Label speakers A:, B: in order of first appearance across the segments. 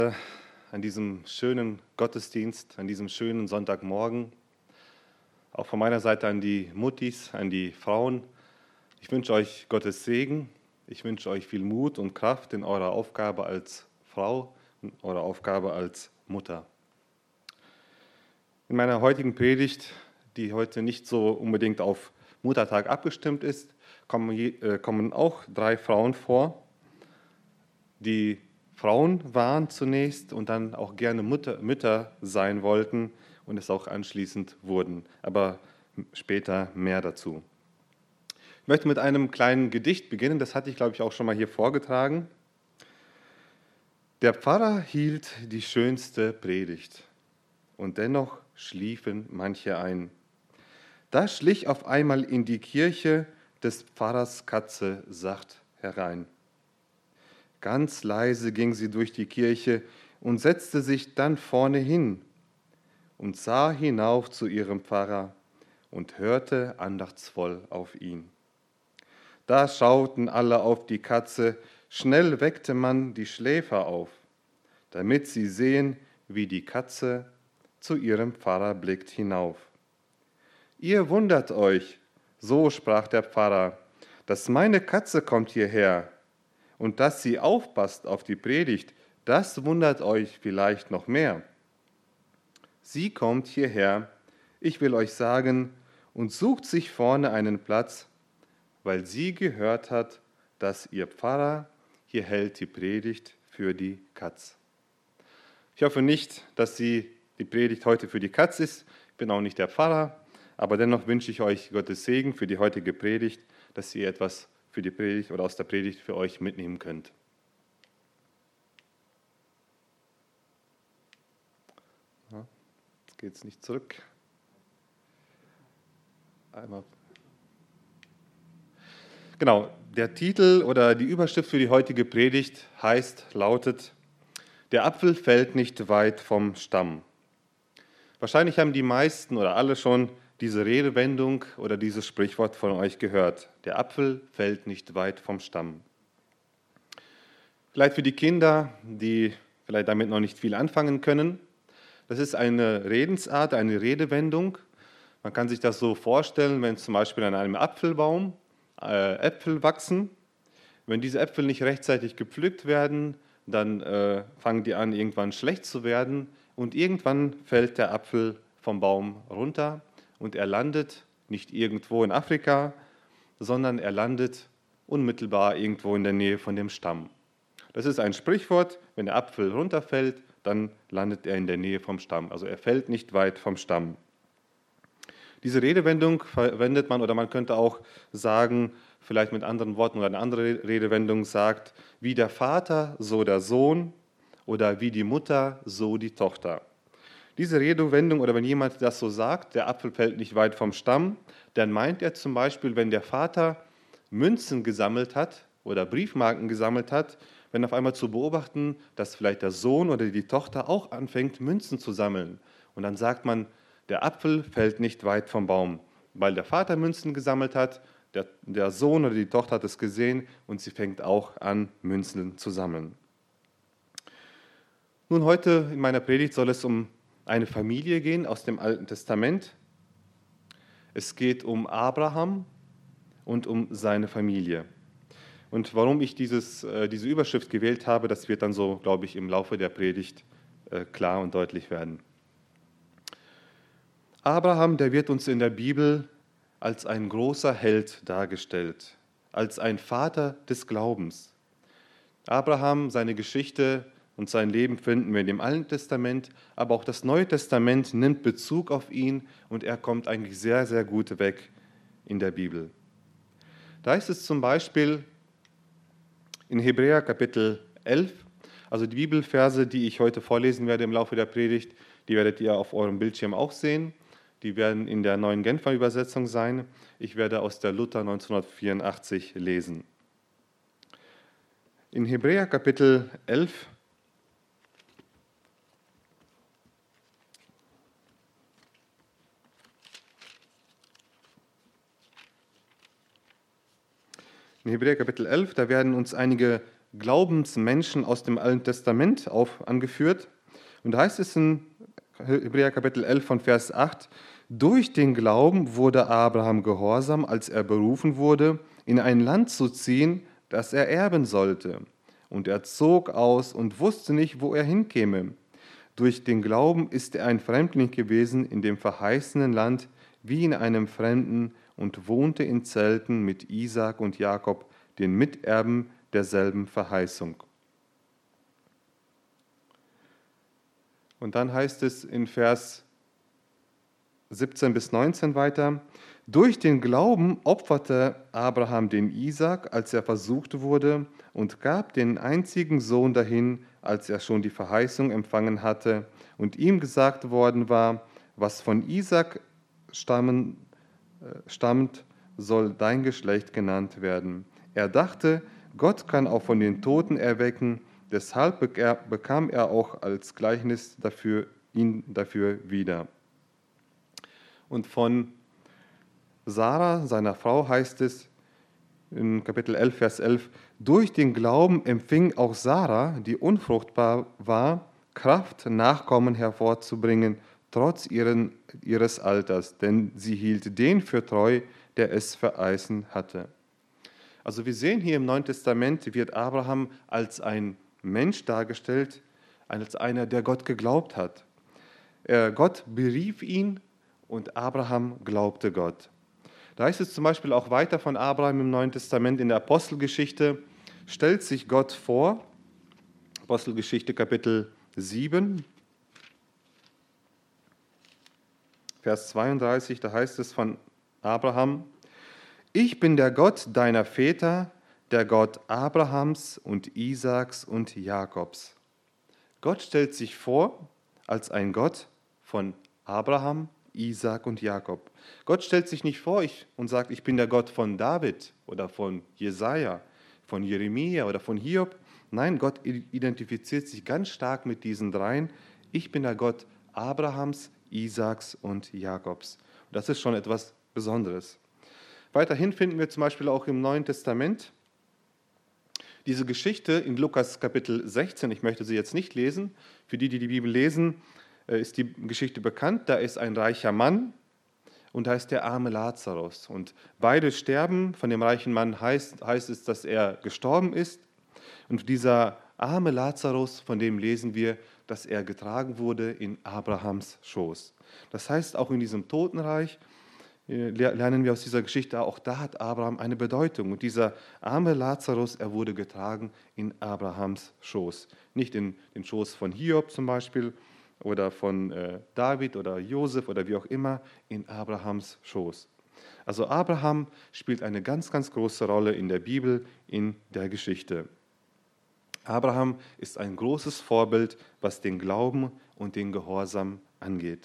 A: An diesem schönen Gottesdienst, an diesem schönen Sonntagmorgen. Auch von meiner Seite an die Muttis, an die Frauen. Ich wünsche euch Gottes Segen. Ich wünsche euch viel Mut und Kraft in eurer Aufgabe als Frau, in eurer Aufgabe als Mutter. In meiner heutigen Predigt, die heute nicht so unbedingt auf Muttertag abgestimmt ist, kommen auch 3 Frauen vor, die Frauen waren zunächst und dann auch gerne Mütter sein wollten und es auch anschließend wurden, aber später mehr dazu. Ich möchte mit einem kleinen Gedicht beginnen, das hatte ich, glaube ich, auch schon mal hier vorgetragen. Der Pfarrer hielt die schönste Predigt und dennoch schliefen manche ein. Da schlich auf einmal in die Kirche des Pfarrers Katze sacht herein. Ganz leise ging sie durch die Kirche und setzte sich dann vorne hin und sah hinauf zu ihrem Pfarrer und hörte andachtsvoll auf ihn. Da schauten alle auf die Katze, schnell weckte man die Schläfer auf, damit sie sehen, wie die Katze zu ihrem Pfarrer blickt hinauf. Ihr wundert euch, so sprach der Pfarrer, dass meine Katze kommt hierher. Und dass sie aufpasst auf die Predigt, das wundert euch vielleicht noch mehr. Sie kommt hierher, ich will euch sagen, und sucht sich vorne einen Platz, weil sie gehört hat, dass ihr Pfarrer hier hält die Predigt für die Katz. Ich hoffe nicht, dass die Predigt heute für die Katz ist. Ich bin auch nicht der Pfarrer, aber dennoch wünsche ich euch Gottes Segen für die heutige Predigt, dass ihr etwas für die Predigt oder aus der Predigt für euch mitnehmen könnt. Ja, jetzt geht es nicht zurück. Einmal. Genau, der Titel oder die Überschrift für die heutige Predigt lautet: Der Apfel fällt nicht weit vom Stamm. Wahrscheinlich haben die meisten oder alle schon diese Redewendung oder dieses Sprichwort von euch gehört. Der Apfel fällt nicht weit vom Stamm. Vielleicht für die Kinder, die vielleicht damit noch nicht viel anfangen können. Das ist eine Redensart, eine Redewendung. Man kann sich das so vorstellen, wenn zum Beispiel an einem Apfelbaum Äpfel wachsen. Wenn diese Äpfel nicht rechtzeitig gepflückt werden, dann fangen die an, irgendwann schlecht zu werden. Und irgendwann fällt der Apfel vom Baum runter und er landet nicht irgendwo in Afrika, sondern er landet unmittelbar irgendwo in der Nähe von dem Stamm. Das ist ein Sprichwort: Wenn der Apfel runterfällt, dann landet er in der Nähe vom Stamm. Also er fällt nicht weit vom Stamm. Diese Redewendung verwendet man, oder man könnte auch sagen, vielleicht mit anderen Worten oder eine andere Redewendung sagt, wie der Vater, so der Sohn, oder wie die Mutter, so die Tochter. Diese Redewendung, oder wenn jemand das so sagt, der Apfel fällt nicht weit vom Stamm, dann meint er zum Beispiel, wenn der Vater Münzen gesammelt hat oder Briefmarken gesammelt hat, wenn auf einmal zu beobachten, dass vielleicht der Sohn oder die Tochter auch anfängt, Münzen zu sammeln. Und dann sagt man, der Apfel fällt nicht weit vom Baum, weil der Vater Münzen gesammelt hat, der Sohn oder die Tochter hat es gesehen und sie fängt auch an, Münzen zu sammeln. Nun, heute in meiner Predigt soll es um eine Familie gehen aus dem Alten Testament. Es geht um Abraham und um seine Familie. Und warum ich diese Überschrift gewählt habe, das wird dann so, glaube ich, im Laufe der Predigt klar und deutlich werden. Abraham, der wird uns in der Bibel als ein großer Held dargestellt, als ein Vater des Glaubens. Abraham, seine Geschichte und sein Leben finden wir in dem Alten Testament, aber auch das Neue Testament nimmt Bezug auf ihn und er kommt eigentlich sehr, sehr gut weg in der Bibel. Da ist es zum Beispiel in Hebräer Kapitel 11, also die Bibelverse, die ich heute vorlesen werde im Laufe der Predigt, die werdet ihr auf eurem Bildschirm auch sehen. Die werden in der neuen Genfer Übersetzung sein. Ich werde aus der Luther 1984 lesen. In Hebräer Kapitel 11, da werden uns einige Glaubensmenschen aus dem Alten Testament angeführt. Und da heißt es in Hebräer Kapitel 11 von Vers 8, durch den Glauben wurde Abraham gehorsam, als er berufen wurde, in ein Land zu ziehen, das er erben sollte. Und er zog aus und wusste nicht, wo er hinkäme. Durch den Glauben ist er ein Fremdling gewesen in dem verheißenen Land, wie in einem Fremden, und wohnte in Zelten mit Isaak und Jakob, den Miterben derselben Verheißung. Und dann heißt es in Vers 17 bis 19 weiter, durch den Glauben opferte Abraham den Isaak, als er versucht wurde, und gab den einzigen Sohn dahin, als er schon die Verheißung empfangen hatte und ihm gesagt worden war, was von Isaak stammt, soll dein Geschlecht genannt werden. Er dachte, Gott kann auch von den Toten erwecken, deshalb bekam er auch als Gleichnis ihn dafür wieder. Und von Sarah, seiner Frau, heißt es in Kapitel 11, Vers 11, durch den Glauben empfing auch Sarah, die unfruchtbar war, Kraft, Nachkommen hervorzubringen, trotz ihres Alters, denn sie hielt den für treu, der es verheißen hatte. Also wir sehen hier im Neuen Testament, wird Abraham als ein Mensch dargestellt, als einer, der Gott geglaubt hat. Gott berief ihn und Abraham glaubte Gott. Da heißt es zum Beispiel auch weiter von Abraham im Neuen Testament in der Apostelgeschichte, stellt sich Gott vor, Apostelgeschichte Kapitel 7, Vers 32, da heißt es von Abraham, ich bin der Gott deiner Väter, der Gott Abrahams und Isaaks und Jakobs. Gott stellt sich vor als ein Gott von Abraham, Isaak und Jakob. Gott stellt sich nicht vor und sagt, ich bin der Gott von David oder von Jesaja, von Jeremia oder von Hiob. Nein, Gott identifiziert sich ganz stark mit diesen dreien. Ich bin der Gott Abrahams, Isaaks und Jakobs. Und das ist schon etwas Besonderes. Weiterhin finden wir zum Beispiel auch im Neuen Testament diese Geschichte in Lukas Kapitel 16. Ich möchte sie jetzt nicht lesen. Für die, die die Bibel lesen, ist die Geschichte bekannt. Da ist ein reicher Mann und da ist der arme Lazarus. Und beide sterben. Von dem reichen Mann heißt es, dass er gestorben ist. Und dieser arme Lazarus, von dem lesen wir, dass er getragen wurde in Abrahams Schoß. Das heißt, auch in diesem Totenreich lernen wir aus dieser Geschichte, auch da hat Abraham eine Bedeutung. Und dieser arme Lazarus, er wurde getragen in Abrahams Schoß. Nicht in den Schoß von Hiob zum Beispiel oder von David oder Josef oder wie auch immer, in Abrahams Schoß. Also Abraham spielt eine ganz, ganz große Rolle in der Bibel, in der Geschichte. Abraham ist ein großes Vorbild, was den Glauben und den Gehorsam angeht.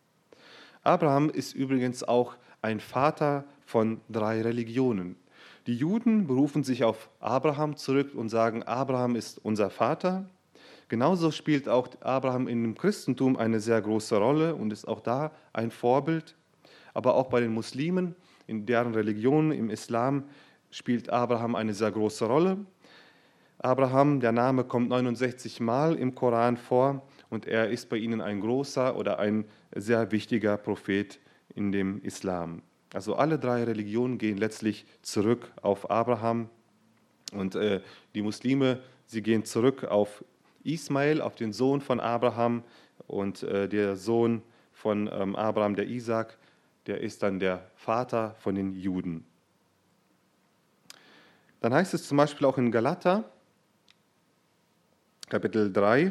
A: Abraham ist übrigens auch ein Vater von 3 Religionen. Die Juden berufen sich auf Abraham zurück und sagen, Abraham ist unser Vater. Genauso spielt auch Abraham in dem Christentum eine sehr große Rolle und ist auch da ein Vorbild. Aber auch bei den Muslimen, in deren Religion, im Islam, spielt Abraham eine sehr große Rolle. Abraham, der Name kommt 69 Mal im Koran vor und er ist bei ihnen ein großer oder ein sehr wichtiger Prophet in dem Islam. Also alle 3 Religionen gehen letztlich zurück auf Abraham und die Muslime, sie gehen zurück auf Ismael, auf den Sohn von Abraham und der Sohn von Abraham, der Isaak, der ist dann der Vater von den Juden. Dann heißt es zum Beispiel auch in Galater, Kapitel 3,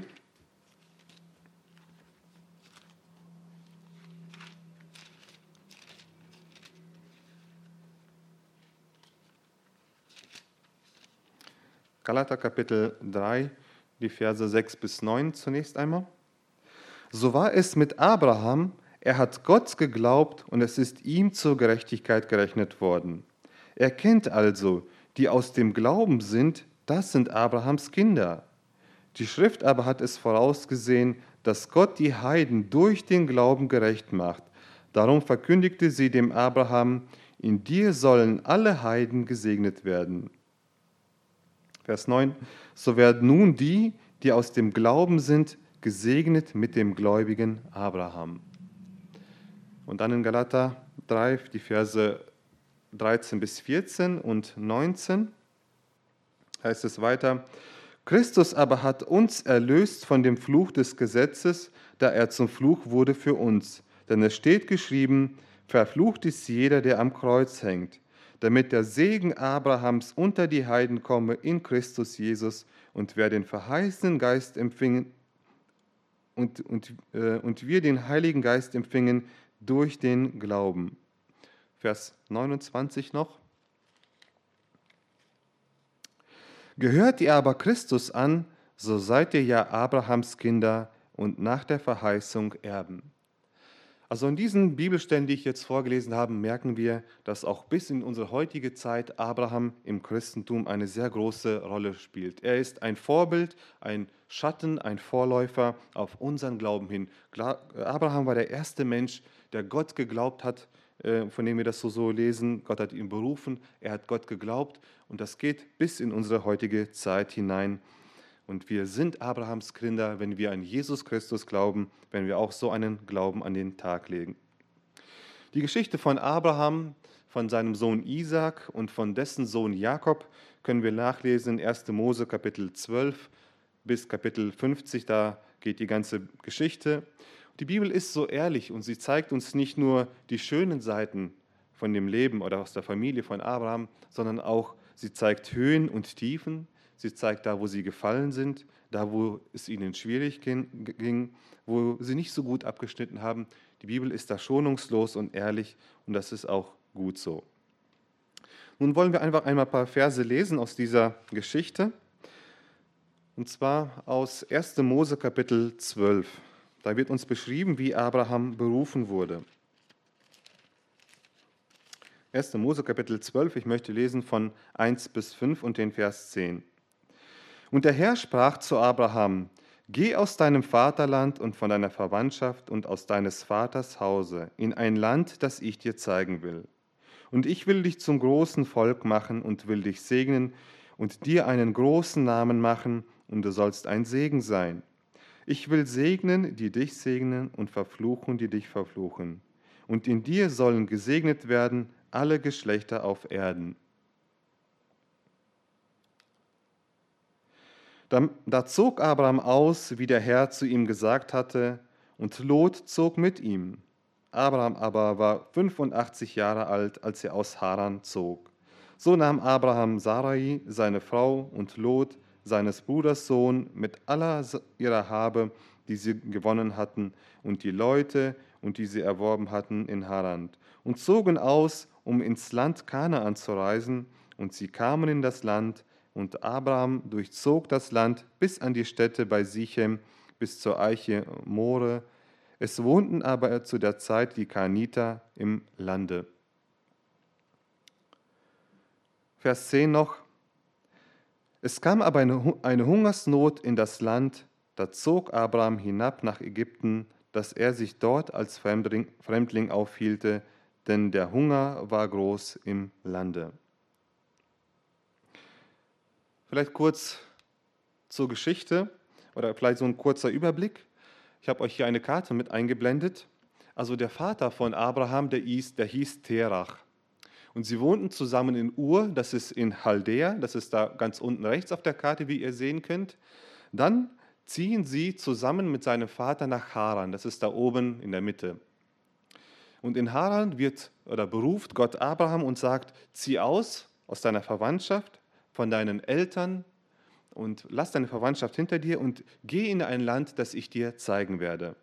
A: Galater Kapitel 3, die Verse 6 bis 9 zunächst einmal. So war es mit Abraham, er hat Gott geglaubt und es ist ihm zur Gerechtigkeit gerechnet worden. Er kennt also, die aus dem Glauben sind, das sind Abrahams Kinder. Die Schrift aber hat es vorausgesehen, dass Gott die Heiden durch den Glauben gerecht macht. Darum verkündigte sie dem Abraham, in dir sollen alle Heiden gesegnet werden. Vers 9, so werden nun die, die aus dem Glauben sind, gesegnet mit dem gläubigen Abraham. Und dann in Galater 3, die Verse 13 bis 14 und 19 heißt es weiter, Christus aber hat uns erlöst von dem Fluch des Gesetzes, da er zum Fluch wurde für uns. Denn es steht geschrieben, verflucht ist jeder, der am Kreuz hängt, damit der Segen Abrahams unter die Heiden komme in Christus Jesus und wer den verheißenen Geist empfing und wir den Heiligen Geist empfingen durch den Glauben. Vers 29 noch. Gehört ihr aber Christus an, so seid ihr ja Abrahams Kinder und nach der Verheißung Erben. Also in diesen Bibelstellen, die ich jetzt vorgelesen habe, merken wir, dass auch bis in unsere heutige Zeit Abraham im Christentum eine sehr große Rolle spielt. Er ist ein Vorbild, ein Schatten, ein Vorläufer auf unseren Glauben hin. Abraham war der erste Mensch, der Gott geglaubt hat, von dem wir das so lesen. Gott hat ihn berufen, er hat Gott geglaubt und das geht bis in unsere heutige Zeit hinein. Und wir sind Abrahams Kinder, wenn wir an Jesus Christus glauben, wenn wir auch so einen Glauben an den Tag legen. Die Geschichte von Abraham, von seinem Sohn Isaak und von dessen Sohn Jakob können wir nachlesen in 1. Mose Kapitel 12 bis Kapitel 50, da geht die ganze Geschichte. Die Bibel ist so ehrlich und sie zeigt uns nicht nur die schönen Seiten von dem Leben oder aus der Familie von Abraham, sondern auch sie zeigt Höhen und Tiefen. Sie zeigt da, wo sie gefallen sind, da, wo es ihnen schwierig ging, wo sie nicht so gut abgeschnitten haben. Die Bibel ist da schonungslos und ehrlich und das ist auch gut so. Nun wollen wir einfach einmal ein paar Verse lesen aus dieser Geschichte. Und zwar aus 1. Mose Kapitel 12. Da wird uns beschrieben, wie Abraham berufen wurde. 1. Mose Kapitel 12, ich möchte lesen von 1 bis 5 und den Vers 10. Und der Herr sprach zu Abraham, geh aus deinem Vaterland und von deiner Verwandtschaft und aus deines Vaters Hause in ein Land, das ich dir zeigen will. Und ich will dich zum großen Volk machen und will dich segnen und dir einen großen Namen machen, und du sollst ein Segen sein. Ich will segnen, die dich segnen, und verfluchen, die dich verfluchen. Und in dir sollen gesegnet werden alle Geschlechter auf Erden. Da zog Abraham aus, wie der Herr zu ihm gesagt hatte, und Lot zog mit ihm. Abraham aber war 85 Jahre alt, als er aus Haran zog. So nahm Abraham Sarai, seine Frau, und Lot, seines Bruders Sohn, mit aller ihrer Habe, die sie gewonnen hatten, und die Leute, und die sie erworben hatten in Haran, und zogen aus, um ins Land Kanaan zu reisen, und sie kamen in das Land, und Abraham durchzog das Land bis an die Stätte bei Sichem, bis zur Eiche More. Es wohnten aber zu der Zeit die Kaniter im Lande. Vers 10 noch. Es kam aber eine Hungersnot in das Land, da zog Abraham hinab nach Ägypten, dass er sich dort als Fremdling aufhielte, denn der Hunger war groß im Lande. Vielleicht kurz zur Geschichte oder vielleicht so ein kurzer Überblick. Ich habe euch hier eine Karte mit eingeblendet. Also der Vater von Abraham, der hieß Terach. Und sie wohnten zusammen in Ur, das ist in Chaldea, das ist da ganz unten rechts auf der Karte, wie ihr sehen könnt. Dann ziehen sie zusammen mit seinem Vater nach Haran, das ist da oben in der Mitte. Und in Haran beruft Gott Abraham und sagt, zieh aus deiner Verwandtschaft, von deinen Eltern und lass deine Verwandtschaft hinter dir und geh in ein Land, das ich dir zeigen werde.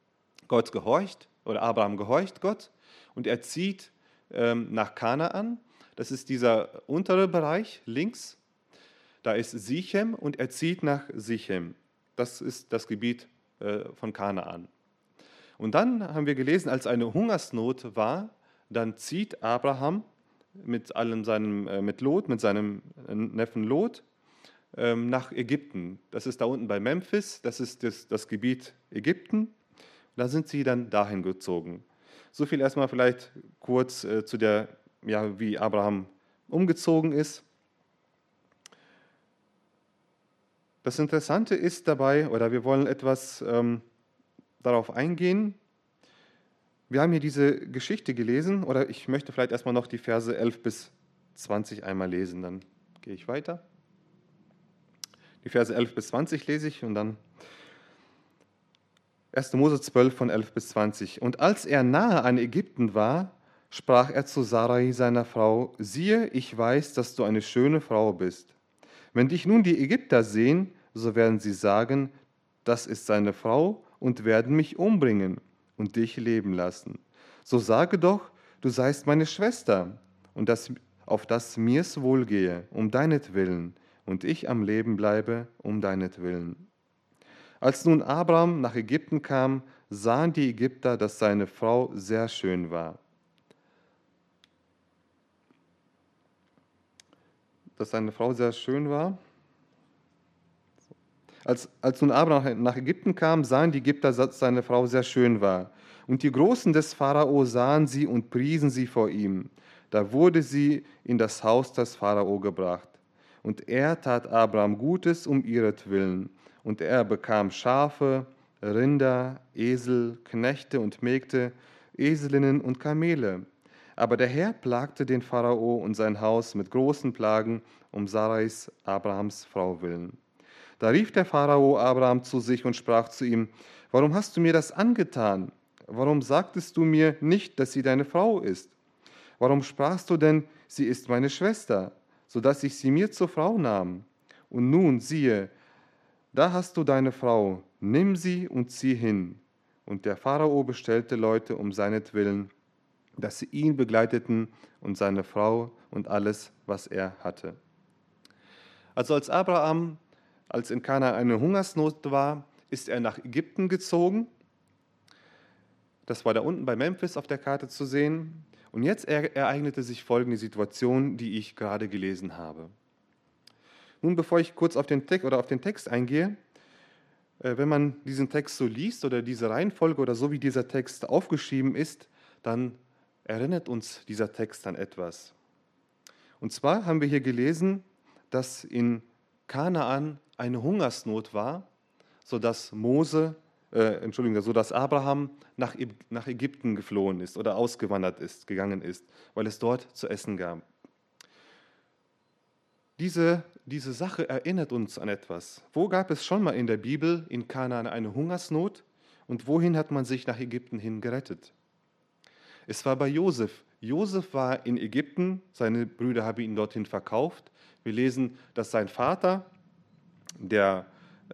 A: Abraham gehorcht Gott und er zieht nach Kanaan. Das ist dieser untere Bereich links. Da ist Sichem und er zieht nach Sichem. Das ist das Gebiet von Kanaan. Und dann haben wir gelesen, als eine Hungersnot war, dann zieht Abraham mit seinem Neffen Lot, nach Ägypten. Das ist da unten bei Memphis, das ist das Gebiet Ägypten. Da sind sie dann dahin gezogen. So viel erstmal vielleicht kurz wie Abraham umgezogen ist. Das Interessante ist dabei, oder wir wollen etwas darauf eingehen. Wir haben hier diese Geschichte gelesen, oder ich möchte vielleicht erstmal noch die Verse 11 bis 20 einmal lesen, dann gehe ich weiter. Die Verse 11 bis 20 lese ich und dann 1. Mose 12 von 11 bis 20. Und als er nahe an Ägypten war, sprach er zu Sarai, seiner Frau, siehe, ich weiß, dass du eine schöne Frau bist. Wenn dich nun die Ägypter sehen, so werden sie sagen, das ist seine Frau und werden mich umbringen und dich leben lassen. So sage doch, du seist meine Schwester und auf dass mir's wohlgehe, um deinetwillen, und ich am Leben bleibe, um deinetwillen. Als nun Abraham nach Ägypten kam, sahen die Ägypter, dass seine Frau sehr schön war. Dass seine Frau sehr schön war. Als nun Abraham nach Ägypten kam, sahen die Ägypter, dass seine Frau sehr schön war. Und die Großen des Pharao sahen sie und priesen sie vor ihm. Da wurde sie in das Haus des Pharao gebracht. Und er tat Abraham Gutes um ihretwillen. Und er bekam Schafe, Rinder, Esel, Knechte und Mägde, Eselinnen und Kamele. Aber der Herr plagte den Pharao und sein Haus mit großen Plagen um Sarais, Abrahams Frau willen. Da rief der Pharao Abraham zu sich und sprach zu ihm, warum hast du mir das angetan? Warum sagtest du mir nicht, dass sie deine Frau ist? Warum sprachst du denn, sie ist meine Schwester, sodass ich sie mir zur Frau nahm? Und nun, siehe, da hast du deine Frau, nimm sie und zieh hin. Und der Pharao bestellte Leute um seinetwillen, dass sie ihn begleiteten und seine Frau und alles, was er hatte. Also als in Kanaan eine Hungersnot war, ist er nach Ägypten gezogen. Das war da unten bei Memphis auf der Karte zu sehen. Und jetzt ereignete sich folgende Situation, die ich gerade gelesen habe. Nun, bevor ich kurz auf den Text eingehe, wenn man diesen Text so liest oder diese Reihenfolge oder so wie dieser Text aufgeschrieben ist, dann erinnert uns dieser Text an etwas. Und zwar haben wir hier gelesen, dass in Kanaan eine Hungersnot war, sodass Abraham nach Ägypten geflohen ist oder gegangen ist, weil es dort zu essen gab. Diese Sache erinnert uns an etwas. Wo gab es schon mal in der Bibel in Kanaan eine Hungersnot und wohin hat man sich nach Ägypten hin gerettet? Es war bei Josef. Josef war in Ägypten, seine Brüder haben ihn dorthin verkauft. Wir lesen, dass sein Vater, der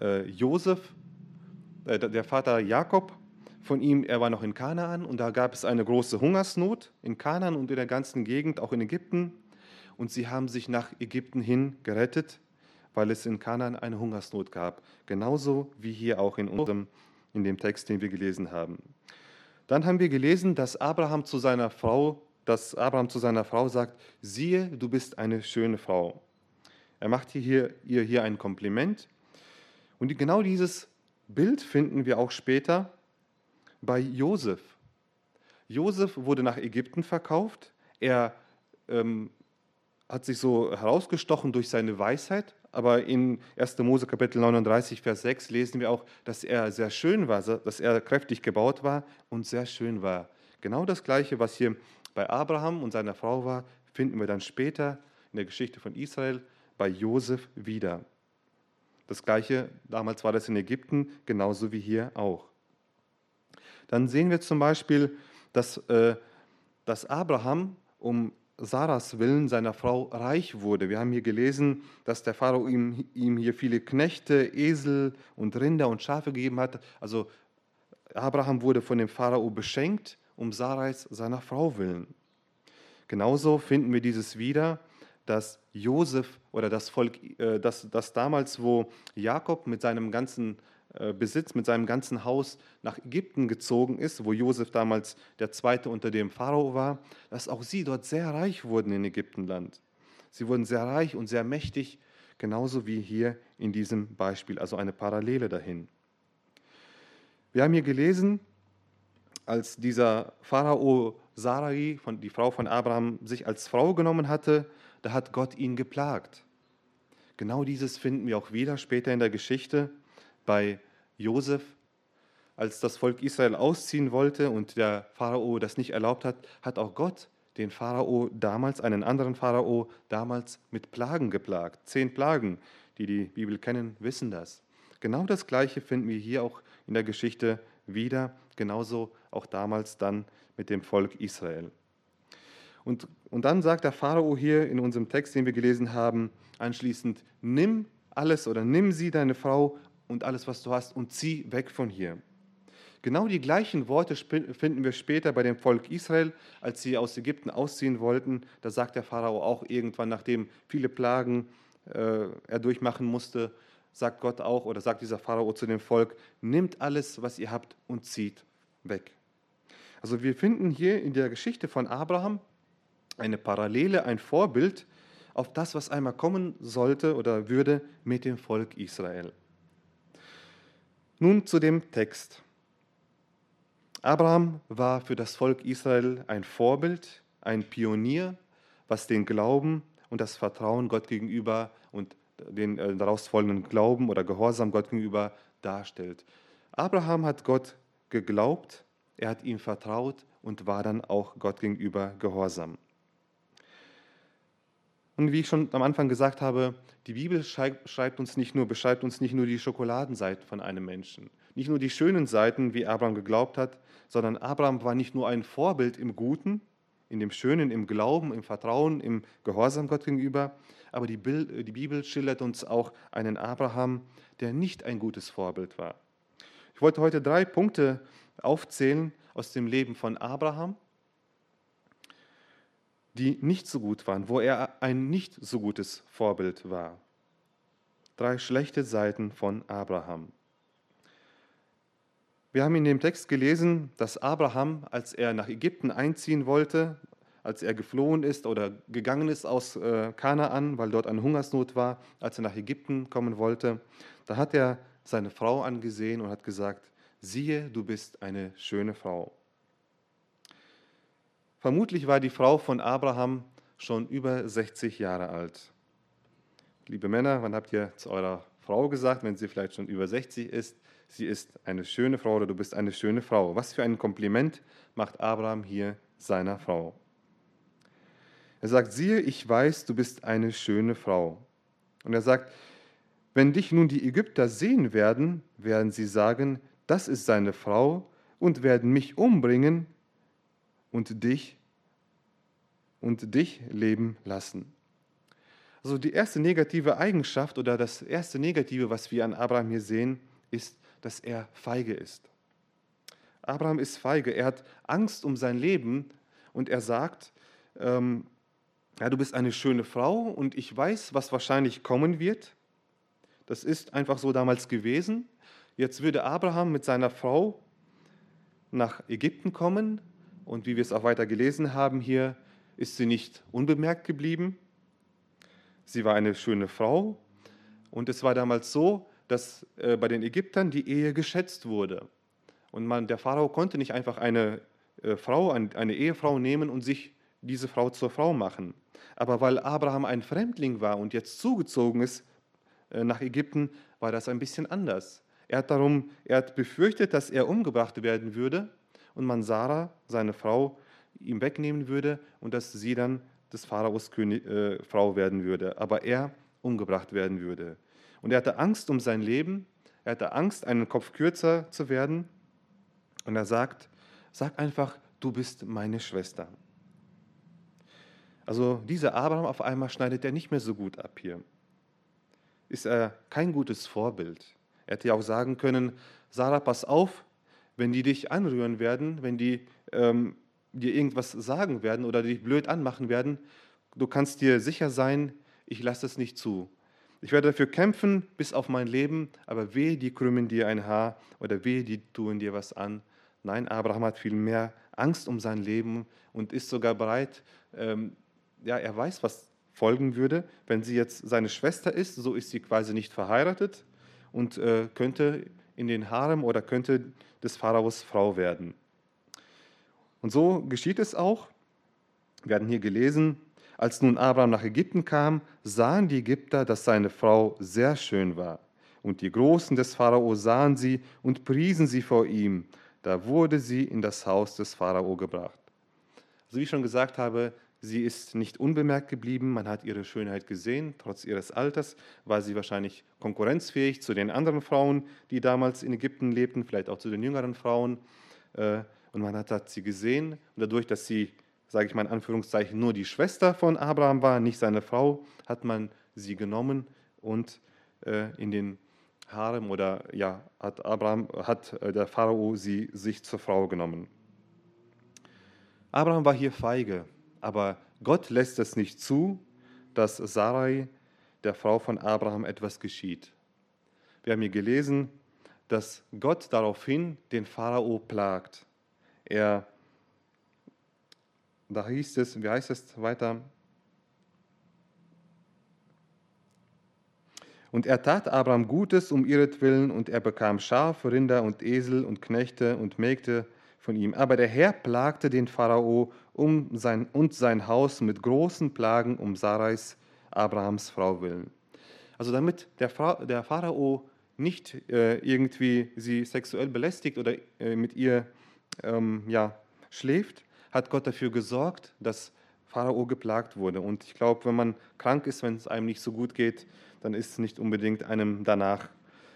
A: Vater Jakob, von ihm, er war noch in Kanaan und da gab es eine große Hungersnot in Kanaan und in der ganzen Gegend, auch in Ägypten. Und sie haben sich nach Ägypten hin gerettet, weil es in Kanaan eine Hungersnot gab. Genauso wie hier auch in dem Text, den wir gelesen haben. Dann haben wir gelesen, dass Abraham zu seiner Frau sagt, siehe, du bist eine schöne Frau. Er macht ihr hier ein Kompliment. Und genau dieses Bild finden wir auch später bei Josef. Josef wurde nach Ägypten verkauft. Er hat sich so herausgestochen durch seine Weisheit, aber in 1. Mose Kapitel 39, Vers 6 lesen wir auch, dass er sehr schön war, dass er kräftig gebaut war und sehr schön war. Genau das Gleiche, was hier bei Abraham und seiner Frau war, finden wir dann später in der Geschichte von Israel bei Josef wieder. Das Gleiche, damals war das in Ägypten, genauso wie hier auch. Dann sehen wir zum Beispiel, dass Abraham um Saras Willen seiner Frau reich wurde. Wir haben hier gelesen, dass der Pharao ihm hier viele Knechte, Esel und Rinder und Schafe gegeben hat. Also Abraham wurde von dem Pharao beschenkt, um Sarais, seiner Frau willen. Genauso finden wir dieses wieder, dass Josef oder das Volk, das damals, wo Jakob mit seinem ganzen Besitz, mit seinem ganzen Haus nach Ägypten gezogen ist, wo Josef damals der Zweite unter dem Pharao war, dass auch sie dort sehr reich wurden in Ägyptenland. Sie wurden sehr reich und sehr mächtig, genauso wie hier in diesem Beispiel, also eine Parallele dahin. Wir haben hier gelesen, als dieser Pharao Sarai, die Frau von Abraham, sich als Frau genommen hatte, da hat Gott ihn geplagt. Genau dieses finden wir auch wieder später in der Geschichte bei Josef. Als das Volk Israel ausziehen wollte und der Pharao das nicht erlaubt hat, hat auch Gott den Pharao damals, einen anderen Pharao damals mit Plagen geplagt. 10 Plagen, die die Bibel kennen, wissen das. Genau das Gleiche finden wir hier auch in der Geschichte wieder, genauso auch damals dann mit dem Volk Israel. Und dann sagt der Pharao hier in unserem Text, den wir gelesen haben, anschließend, nimm alles oder nimm sie, deine Frau und alles, was du hast, und zieh weg von hier. Genau die gleichen Worte finden wir später bei dem Volk Israel, als sie aus Ägypten ausziehen wollten. Da sagt der Pharao auch irgendwann, nachdem viele Plagen er durchmachen musste, sagt Gott auch oder sagt dieser Pharao zu dem Volk, nimmt alles, was ihr habt und zieht weg. Also wir finden hier in der Geschichte von Abraham eine Parallele, ein Vorbild auf das, was einmal kommen sollte oder würde mit dem Volk Israel. Nun zu dem Text. Abraham war für das Volk Israel ein Vorbild, ein Pionier, was den Glauben und das Vertrauen Gott gegenüber und den daraus folgenden Glauben oder Gehorsam Gott gegenüber darstellt. Abraham hat Gott geglaubt, er hat ihm vertraut und war dann auch Gott gegenüber gehorsam. Und wie ich schon am Anfang gesagt habe, die Bibel beschreibt uns nicht nur die Schokoladenseiten von einem Menschen, nicht nur die schönen Seiten, wie Abraham geglaubt hat, sondern Abraham war nicht nur ein Vorbild im Guten, in dem Schönen, im Glauben, im Vertrauen, im Gehorsam Gott gegenüber, aber die Bibel schildert uns auch einen Abraham, der nicht ein gutes Vorbild war. Ich wollte heute 3 Punkte aufzählen aus dem Leben von Abraham, die nicht so gut waren, wo er ein nicht so gutes Vorbild war. 3 schlechte Seiten von Abraham. Wir haben in dem Text gelesen, dass Abraham, als er nach Ägypten einziehen wollte, als er geflohen ist oder gegangen ist aus Kanaan, weil dort eine Hungersnot war, als er nach Ägypten kommen wollte, da hat er seine Frau angesehen und hat gesagt, siehe, du bist eine schöne Frau. Vermutlich war die Frau von Abraham schon über 60 Jahre alt. Liebe Männer, wann habt ihr zu eurer Frau gesagt, wenn sie vielleicht schon über 60 ist, sie ist eine schöne Frau oder du bist eine schöne Frau? Was für ein Kompliment macht Abraham hier seiner Frau? Er sagt, siehe, ich weiß, du bist eine schöne Frau. Und er sagt, wenn dich nun die Ägypter sehen werden, werden sie sagen, das ist seine Frau und werden mich umbringen und dich leben lassen. Also die erste negative Eigenschaft oder das erste Negative, was wir an Abraham hier sehen, ist, dass er feige ist. Abraham ist feige, er hat Angst um sein Leben und er sagt, ja, du bist eine schöne Frau und ich weiß, was wahrscheinlich kommen wird. Das ist einfach so damals gewesen. Jetzt würde Abraham mit seiner Frau nach Ägypten kommen und wie wir es auch weiter gelesen haben hier, ist sie nicht unbemerkt geblieben. Sie war eine schöne Frau und es war damals so, dass bei den Ägyptern die Ehe geschätzt wurde. Und der Pharao konnte nicht einfach eine Ehefrau nehmen und sich diese Frau zur Frau machen. Aber weil Abraham ein Fremdling war und jetzt zugezogen ist nach Ägypten, war das ein bisschen anders. Er hat befürchtet, dass er umgebracht werden würde und man Sarah, seine Frau, ihm wegnehmen würde und dass sie dann des Pharaos Frau werden würde, aber er umgebracht werden würde. Und er hatte Angst um sein Leben, er hatte Angst, einen Kopf kürzer zu werden und er sagt, sag einfach, du bist meine Schwester. Also dieser Abraham auf einmal schneidet er nicht mehr so gut ab hier. Ist er kein gutes Vorbild. Er hätte ja auch sagen können, Sarah, pass auf, wenn die dich anrühren werden, wenn die dir irgendwas sagen werden oder dich blöd anmachen werden, du kannst dir sicher sein, ich lasse es nicht zu. Ich werde dafür kämpfen bis auf mein Leben, aber wehe, die krümmen dir ein Haar oder wehe, die tun dir was an. Nein, Abraham hat viel mehr Angst um sein Leben und ist sogar bereit, er weiß, was folgen würde, wenn sie jetzt seine Schwester ist, so ist sie quasi nicht verheiratet und könnte in den Harem oder könnte des Pharaos Frau werden. Und so geschieht es auch. Wir hatten hier gelesen, Als nun Abraham nach Ägypten kam, sahen die Ägypter, dass seine Frau sehr schön war. Und die Großen des Pharao sahen sie und priesen sie vor ihm. Da wurde sie in das Haus des Pharao gebracht. Also wie ich schon gesagt habe, sie ist nicht unbemerkt geblieben. Man hat ihre Schönheit gesehen. Trotz ihres Alters war sie wahrscheinlich konkurrenzfähig zu den anderen Frauen, die damals in Ägypten lebten, vielleicht auch zu den jüngeren Frauen. Und man hat sie gesehen. Und dadurch, dass sie, sage ich mal in Anführungszeichen, nur die Schwester von Abraham war, nicht seine Frau, hat man sie genommen und in den Harem oder ja, hat der Pharao sie sich zur Frau genommen. Abraham war hier feige, aber Gott lässt es nicht zu, dass Sarai, der Frau von Abraham, etwas geschieht. Wir haben hier gelesen, dass Gott daraufhin den Pharao plagt. Da hieß es, wie heißt es weiter? Und er tat Abraham Gutes um ihretwillen, und er bekam Schafe, Rinder und Esel und Knechte und Mägde von ihm. Aber der Herr plagte den Pharao und sein Haus mit großen Plagen um Sarais, Abrahams Frau, willen. Also damit der Pharao nicht irgendwie sie sexuell belästigt oder mit ihr schläft, hat Gott dafür gesorgt, dass Pharao geplagt wurde. Und ich glaube, wenn man krank ist, wenn es einem nicht so gut geht, dann ist es nicht unbedingt einem danach,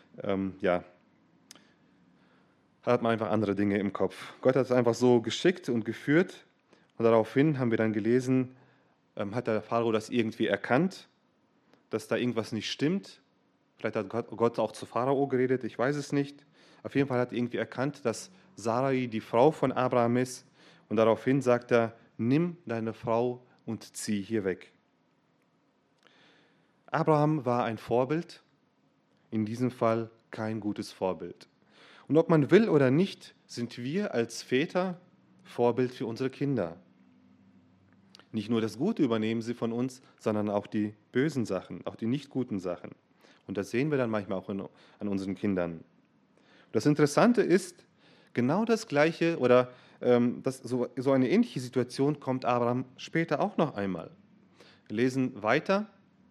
A: hat man einfach andere Dinge im Kopf. Gott hat es einfach so geschickt und geführt. Und daraufhin haben wir dann gelesen, hat der Pharao das irgendwie erkannt, dass da irgendwas nicht stimmt. Vielleicht hat Gott auch zu Pharao geredet, ich weiß es nicht. Auf jeden Fall hat er irgendwie erkannt, dass Sarai die Frau von Abraham ist. Und daraufhin sagt er, nimm deine Frau und zieh hier weg. Abraham war ein Vorbild, in diesem Fall kein gutes Vorbild. Und ob man will oder nicht, sind wir als Väter Vorbild für unsere Kinder. Nicht nur das Gute übernehmen sie von uns, sondern auch die bösen Sachen, auch die nicht guten Sachen. Und das sehen wir dann manchmal auch an unseren Kindern. Das Interessante ist, genau das Gleiche oder so eine ähnliche Situation kommt Abraham später auch noch einmal. Wir lesen weiter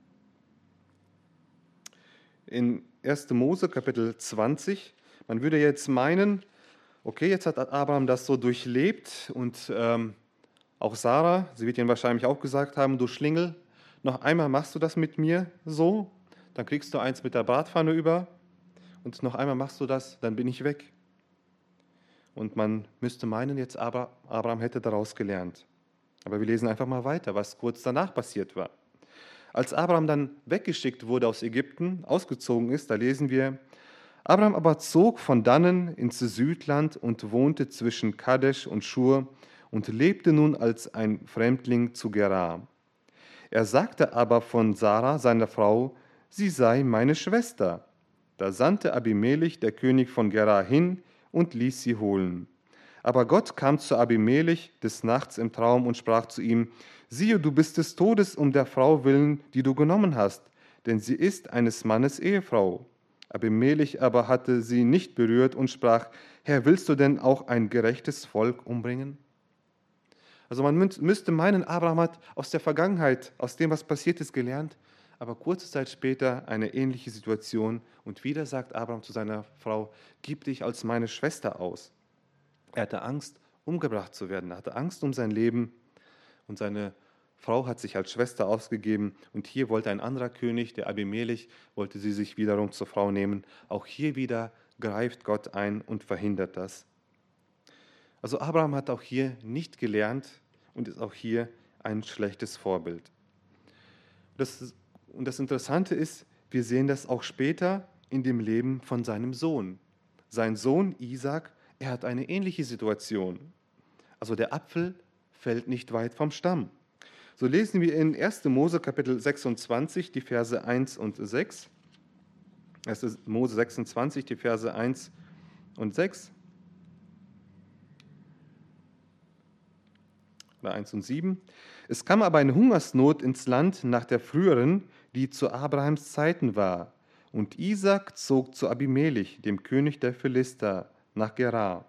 A: in 1. Mose Kapitel 20. Man würde jetzt meinen, okay, jetzt hat Abraham das so durchlebt und auch Sarah, sie wird ihm wahrscheinlich auch gesagt haben, du Schlingel, noch einmal machst du das mit mir so, dann kriegst du eins mit der Bratpfanne über und noch einmal machst du das, dann bin ich weg. Und man müsste meinen, jetzt Abraham hätte daraus gelernt. Aber wir lesen einfach mal weiter, was kurz danach passiert war. Als Abraham dann weggeschickt wurde aus Ägypten, ausgezogen ist, da lesen wir, Abraham aber zog von dannen ins Südland und wohnte zwischen Kadesh und Schur und lebte nun als ein Fremdling zu Gerar. Er sagte aber von Sarah, seiner Frau, sie sei meine Schwester. Da sandte Abimelech, der König von Gerar, hin und ließ sie holen. Aber Gott kam zu Abimelech des Nachts im Traum und sprach zu ihm, siehe, du bist des Todes um der Frau willen, die du genommen hast, denn sie ist eines Mannes Ehefrau. Abimelech aber hatte sie nicht berührt und sprach, Herr, willst du denn auch ein gerechtes Volk umbringen? Also man müsste meinen, Abraham hat aus der Vergangenheit, aus dem, was passiert ist, gelernt, aber kurze Zeit später eine ähnliche Situation und wieder sagt Abraham zu seiner Frau, gib dich als meine Schwester aus. Er hatte Angst, umgebracht zu werden, er hatte Angst um sein Leben und seine Frau hat sich als Schwester ausgegeben und hier wollte ein anderer König, der Abimelech, wollte sie sich wiederum zur Frau nehmen. Auch hier wieder greift Gott ein und verhindert das. Also Abraham hat auch hier nicht gelernt und ist auch hier ein schlechtes Vorbild. Und das Interessante ist, wir sehen das auch später in dem Leben von seinem Sohn. Sein Sohn Isaac, er hat eine ähnliche Situation. Also der Apfel fällt nicht weit vom Stamm. So lesen wir in 1. Mose Kapitel 26 die Verse 1 und 6. 1. Mose 26, die Verse 1 und 6. Oder 1 und 7. Es kam aber eine Hungersnot ins Land nach der früheren, die zu Abrahams Zeiten war. Und Isaac zog zu Abimelech, dem König der Philister, nach Gerar.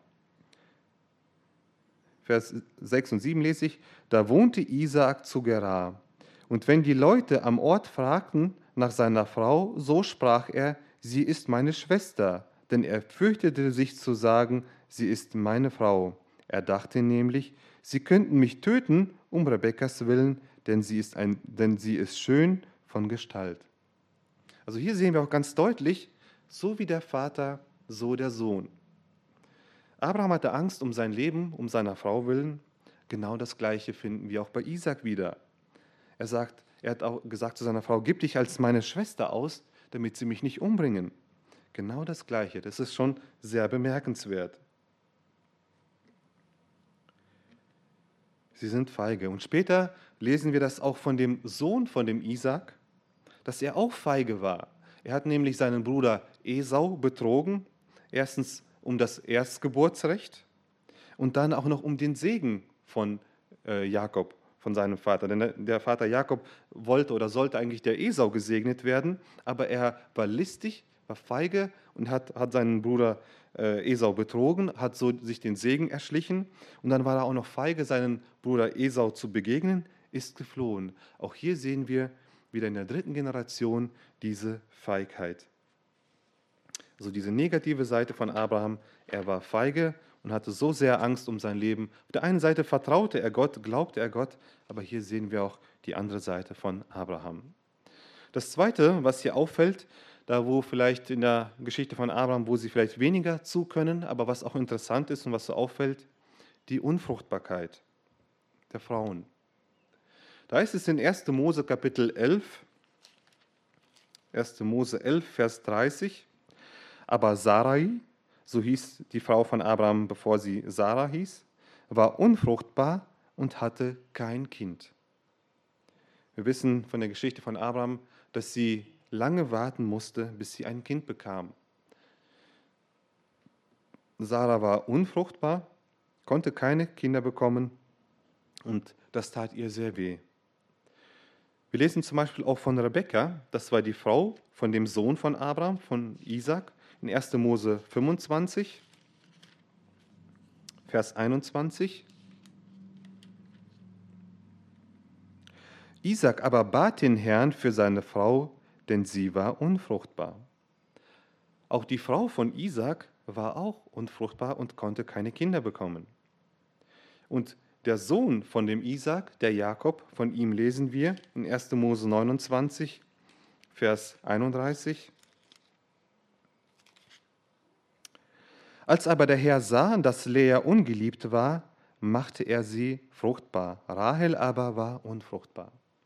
A: Vers 6 und 7 lese ich, da wohnte Isaak zu Gerar. Und wenn die Leute am Ort fragten nach seiner Frau, so sprach er, sie ist meine Schwester, denn er fürchtete sich zu sagen, sie ist meine Frau. Er dachte nämlich, sie könnten mich töten um Rebekkas willen, denn sie ist schön von Gestalt. Also hier sehen wir auch ganz deutlich, so wie der Vater, so der Sohn. Abraham hatte Angst um sein Leben, um seiner Frau willen. Genau das Gleiche finden wir auch bei Isaac wieder. Er hat auch gesagt zu seiner Frau, gib dich als meine Schwester aus, damit sie mich nicht umbringen. Genau das Gleiche, das ist schon sehr bemerkenswert. Sie sind feige. Und später lesen wir das auch von dem Sohn von dem Isaac, dass er auch feige war. Er hat nämlich seinen Bruder Esau betrogen, erstens um das Erstgeburtsrecht und dann auch noch um den Segen von Jakob, von seinem Vater. Denn der Vater Jakob wollte oder sollte eigentlich der Esau gesegnet werden, aber er war listig, war feige und hat seinen Bruder Esau betrogen, hat so sich den Segen erschlichen und dann war er auch noch feige, seinen Bruder Esau zu begegnen, ist geflohen. Auch hier sehen wir wieder in der dritten Generation diese Feigheit. Also diese negative Seite von Abraham, er war feige und hatte so sehr Angst um sein Leben. Auf der einen Seite vertraute er Gott, glaubte er Gott, aber hier sehen wir auch die andere Seite von Abraham. Das Zweite, was hier auffällt, da wo vielleicht in der Geschichte von Abraham, wo sie vielleicht weniger zu können, aber was auch interessant ist und was so auffällt, die Unfruchtbarkeit der Frauen. Da ist es in 1. Mose Kapitel 11, 1. Mose 11, Vers 30, aber Sarai, so hieß die Frau von Abraham, bevor sie Sarah hieß, war unfruchtbar und hatte kein Kind. Wir wissen von der Geschichte von Abraham, dass sie lange warten musste, bis sie ein Kind bekam. Sarah war unfruchtbar, konnte keine Kinder bekommen und das tat ihr sehr weh. Wir lesen zum Beispiel auch von Rebekka, das war die Frau von dem Sohn von Abraham, von Isaac, in 1. Mose 25, Vers 21. Isaac aber bat den Herrn für seine Frau, denn sie war unfruchtbar. Auch die Frau von Isaac war auch unfruchtbar und konnte keine Kinder bekommen. Und der Sohn von dem Isaac, der Jakob, von ihm lesen wir in 1. Mose 29, Vers 31. Als aber der Herr sah, dass Lea ungeliebt war, machte er sie fruchtbar. Rahel aber war unfruchtbar.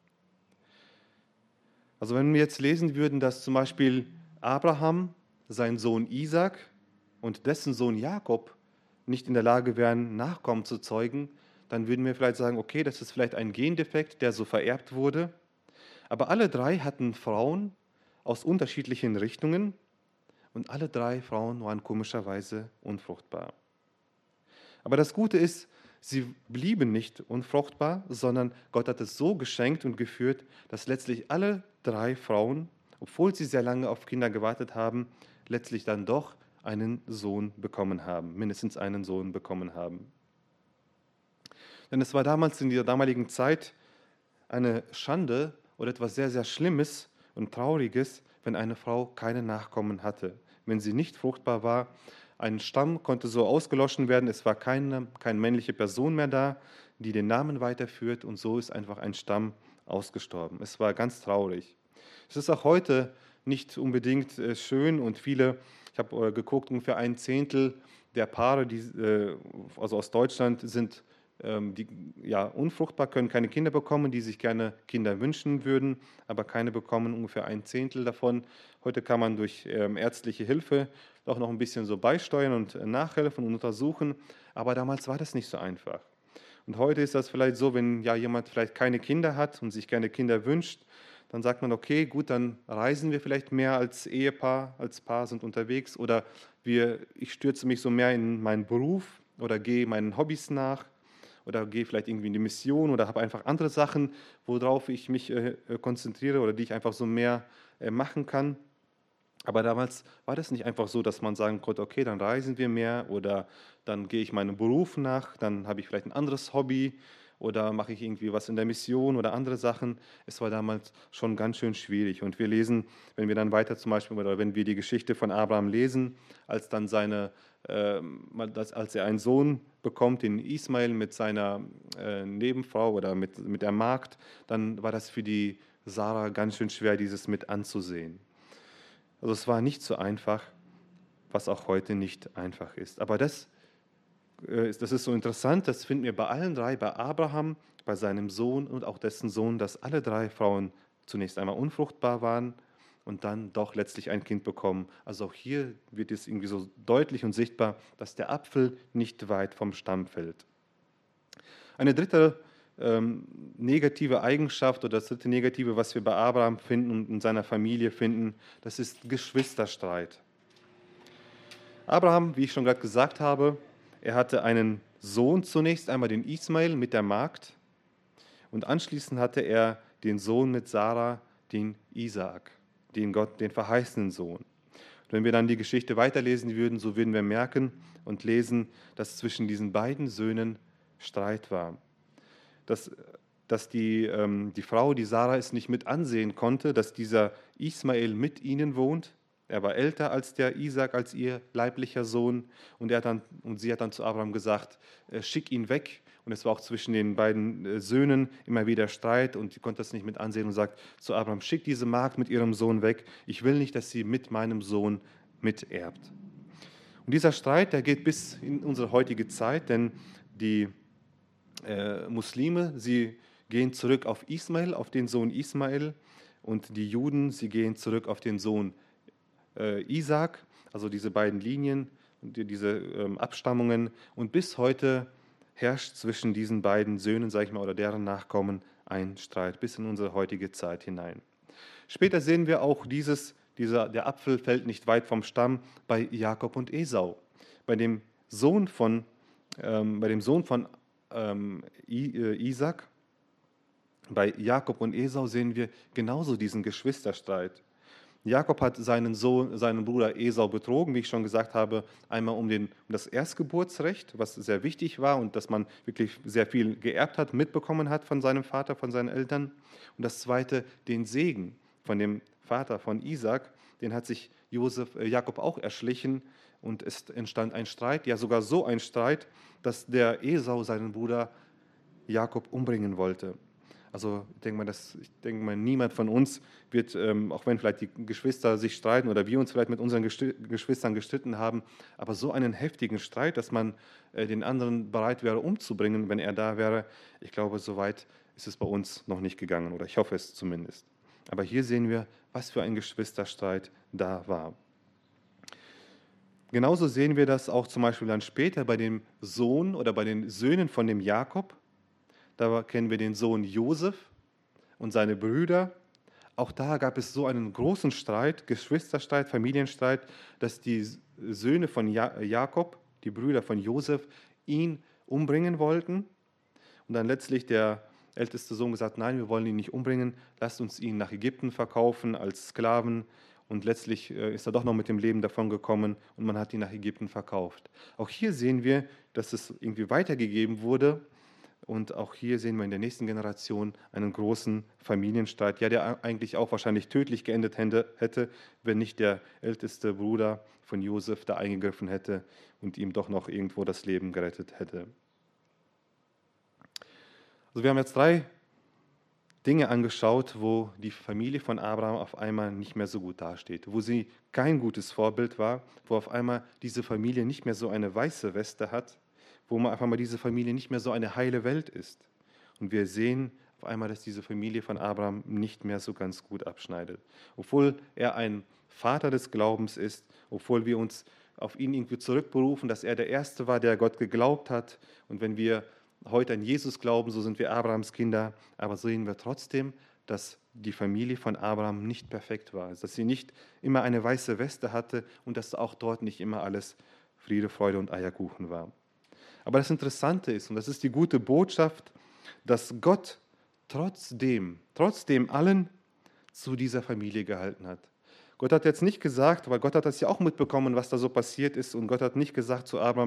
A: Also wenn wir jetzt lesen würden, dass zum Beispiel Abraham, sein Sohn Isaac und dessen Sohn Jakob nicht in der Lage wären, Nachkommen zu zeugen, dann würden wir vielleicht sagen, okay, das ist vielleicht ein Gendefekt, der so vererbt wurde. Aber alle drei hatten Frauen aus unterschiedlichen Richtungen und alle drei Frauen waren komischerweise unfruchtbar. Aber das Gute ist, sie blieben nicht unfruchtbar, sondern Gott hat es so geschenkt und geführt, dass letztlich alle drei Frauen, obwohl sie sehr lange auf Kinder gewartet haben, letztlich dann doch einen Sohn bekommen haben, mindestens einen Sohn bekommen haben. Denn es war damals in dieser damaligen Zeit eine Schande oder etwas sehr, sehr Schlimmes und Trauriges, wenn eine Frau keine Nachkommen hatte. Wenn sie nicht fruchtbar war, ein Stamm konnte so ausgelöscht werden, es war keine männliche Person mehr da, die den Namen weiterführt und so ist einfach ein Stamm ausgestorben. Es war ganz traurig. Es ist auch heute nicht unbedingt schön und ich habe geguckt, ungefähr ein Zehntel der Paare, also aus Deutschland, sind die unfruchtbar, können keine Kinder bekommen, die sich gerne Kinder wünschen würden, aber keine bekommen, ungefähr ein Zehntel davon. Heute kann man durch ärztliche Hilfe doch noch ein bisschen so beisteuern und nachhelfen und untersuchen, aber damals war das nicht so einfach. Und heute ist das vielleicht so, wenn jemand vielleicht keine Kinder hat und sich gerne Kinder wünscht, dann sagt man, okay, gut, dann reisen wir vielleicht mehr als Ehepaar, als Paar sind unterwegs oder ich stürze mich so mehr in meinen Beruf oder gehe meinen Hobbys nach oder gehe vielleicht irgendwie in die Mission oder habe einfach andere Sachen, worauf ich mich konzentriere oder die ich einfach so mehr machen kann. Aber damals war das nicht einfach so, dass man sagen konnte, okay, dann reisen wir mehr oder dann gehe ich meinem Beruf nach, dann habe ich vielleicht ein anderes Hobby oder mache ich irgendwie was in der Mission oder andere Sachen. Es war damals schon ganz schön schwierig. Und wir lesen, wenn wir dann weiter zum Beispiel, oder wenn wir die Geschichte von Abraham lesen, als dann als er einen Sohn bekommt, den Ismael mit seiner Nebenfrau oder mit der Magd, dann war das für die Sarah ganz schön schwer, dieses mit anzusehen. Also es war nicht so einfach, was auch heute nicht einfach ist. Aber das ist so interessant, das finden wir bei allen drei, bei Abraham, bei seinem Sohn und auch dessen Sohn, dass alle drei Frauen zunächst einmal unfruchtbar waren und dann doch letztlich ein Kind bekommen. Also auch hier wird es irgendwie so deutlich und sichtbar, dass der Apfel nicht weit vom Stamm fällt. Eine dritte negative Eigenschaft oder das dritte Negative, was wir bei Abraham finden und in seiner Familie finden, das ist Geschwisterstreit. Abraham, wie ich schon gerade gesagt habe, er hatte einen Sohn zunächst einmal, den Ismael mit der Magd, und anschließend hatte er den Sohn mit Sarah, den Isaak, den verheißenen Sohn. Und wenn wir dann die Geschichte weiterlesen würden, so würden wir merken und lesen, dass zwischen diesen beiden Söhnen Streit war. Dass die Frau, die Sarah, es nicht mit ansehen konnte, dass dieser Ismael mit ihnen wohnt. Er war älter als der Isaak, als ihr leiblicher Sohn. Und sie hat dann zu Abraham gesagt, schick ihn weg. Und es war auch zwischen den beiden Söhnen immer wieder Streit und sie konnte das nicht mit ansehen und sagt zu Abraham, schick diese Magd mit ihrem Sohn weg. Ich will nicht, dass sie mit meinem Sohn miterbt. Und dieser Streit, der geht bis in unsere heutige Zeit, denn die Muslime, sie gehen zurück auf Ismael, auf den Sohn Ismael, und die Juden, sie gehen zurück auf den Sohn Isaak, also diese beiden Linien, diese Abstammungen. Und bis heute herrscht zwischen diesen beiden Söhnen, sage ich mal, oder deren Nachkommen ein Streit, bis in unsere heutige Zeit hinein. Später sehen wir auch der Apfel fällt nicht weit vom Stamm bei Jakob und Esau. Bei dem Sohn von Isaak, bei Jakob und Esau sehen wir genauso diesen Geschwisterstreit. Jakob hat seinen Bruder Esau betrogen, wie ich schon gesagt habe, einmal um das Erstgeburtsrecht, was sehr wichtig war und dass man wirklich sehr viel geerbt hat, mitbekommen hat von seinem Vater, von seinen Eltern. Und das zweite, den Segen von dem Vater von Isaak, den hat sich Jakob auch erschlichen und es entstand ein Streit, ja sogar so ein Streit, dass der Esau seinen Bruder Jakob umbringen wollte. Also ich denke mal, niemand von uns wird, auch wenn vielleicht die Geschwister sich streiten oder wir uns vielleicht mit unseren Geschwistern gestritten haben, aber so einen heftigen Streit, dass man den anderen bereit wäre umzubringen, wenn er da wäre, ich glaube, so weit ist es bei uns noch nicht gegangen oder ich hoffe es zumindest. Aber hier sehen wir, was für ein Geschwisterstreit da war. Genauso sehen wir das auch zum Beispiel dann später bei dem Sohn oder bei den Söhnen von dem Jakob. Da kennen wir den Sohn Josef und seine Brüder. Auch da gab es so einen großen Streit, Geschwisterstreit, Familienstreit, dass die Söhne von Jakob, die Brüder von Josef, ihn umbringen wollten. Und dann letztlich der älteste Sohn gesagt, nein, wir wollen ihn nicht umbringen, lasst uns ihn nach Ägypten verkaufen als Sklaven. Und letztlich ist er doch noch mit dem Leben davon gekommen und man hat ihn nach Ägypten verkauft. Auch hier sehen wir, dass es irgendwie weitergegeben wurde. Und auch hier sehen wir in der nächsten Generation einen großen Familienstreit, ja, der eigentlich auch wahrscheinlich tödlich geendet hätte, wenn nicht der älteste Bruder von Josef da eingegriffen hätte und ihm doch noch irgendwo das Leben gerettet hätte. Also wir haben jetzt 3 Dinge angeschaut, wo die Familie von Abraham auf einmal nicht mehr so gut dasteht, wo sie kein gutes Vorbild war, wo auf einmal diese Familie nicht mehr so eine weiße Weste hat, wo man einfach mal diese Familie nicht mehr so eine heile Welt ist. Und wir sehen auf einmal, dass diese Familie von Abraham nicht mehr so ganz gut abschneidet. Obwohl er ein Vater des Glaubens ist, obwohl wir uns auf ihn irgendwie zurückberufen, dass er der Erste war, der Gott geglaubt hat. Und wenn wir heute an Jesus glauben, so sind wir Abrahams Kinder. Aber sehen wir trotzdem, dass die Familie von Abraham nicht perfekt war, dass sie nicht immer eine weiße Weste hatte und dass auch dort nicht immer alles Friede, Freude und Eierkuchen war. Aber das Interessante ist, und das ist die gute Botschaft, dass Gott trotzdem allen zu dieser Familie gehalten hat. Gott hat jetzt nicht gesagt, weil Gott hat das ja auch mitbekommen, was da so passiert ist, und Gott hat nicht gesagt zu Abraham,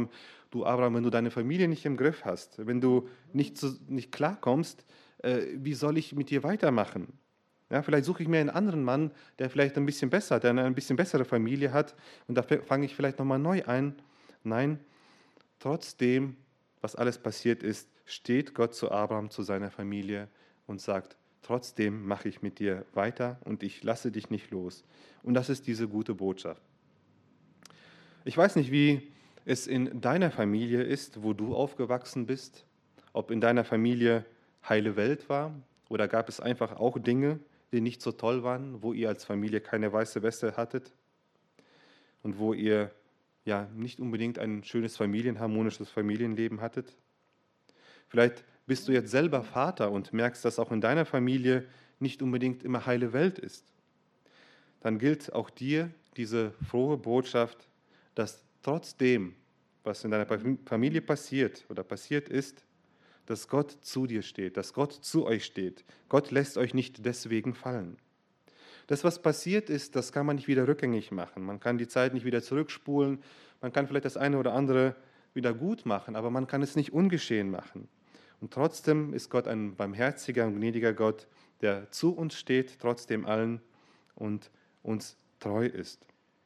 A: du Abraham, wenn du deine Familie nicht im Griff hast, wenn du nicht klarkommst, wie soll ich mit dir weitermachen? Ja, vielleicht suche ich mir einen anderen Mann, der vielleicht ein bisschen besser, der eine ein bisschen bessere Familie hat und da fange ich vielleicht nochmal neu ein. Nein, trotzdem, was alles passiert ist, steht Gott zu Abraham, zu seiner Familie und sagt, trotzdem mache ich mit dir weiter und ich lasse dich nicht los. Und das ist diese gute Botschaft. Ich weiß nicht, wie es in deiner Familie ist, wo du aufgewachsen bist, ob in deiner Familie heile Welt war oder gab es einfach auch Dinge, die nicht so toll waren, wo ihr als Familie keine weiße Weste hattet und wo ihr ja nicht unbedingt ein schönes harmonisches Familienleben hattet. Vielleicht bist du jetzt selber Vater und merkst, dass auch in deiner Familie nicht unbedingt immer heile Welt ist. Dann gilt auch dir diese frohe Botschaft, dass trotzdem, was in deiner Familie passiert oder passiert ist, dass Gott zu dir steht, dass Gott zu euch steht. Gott lässt euch nicht deswegen fallen. Das, was passiert ist, das kann man nicht wieder rückgängig machen. Man kann die Zeit nicht wieder zurückspulen. Man kann vielleicht das eine oder andere wieder gut machen, aber man kann es nicht ungeschehen machen. Und trotzdem ist Gott ein barmherziger und gnädiger Gott, der zu uns steht, trotzdem allen und uns treu ist.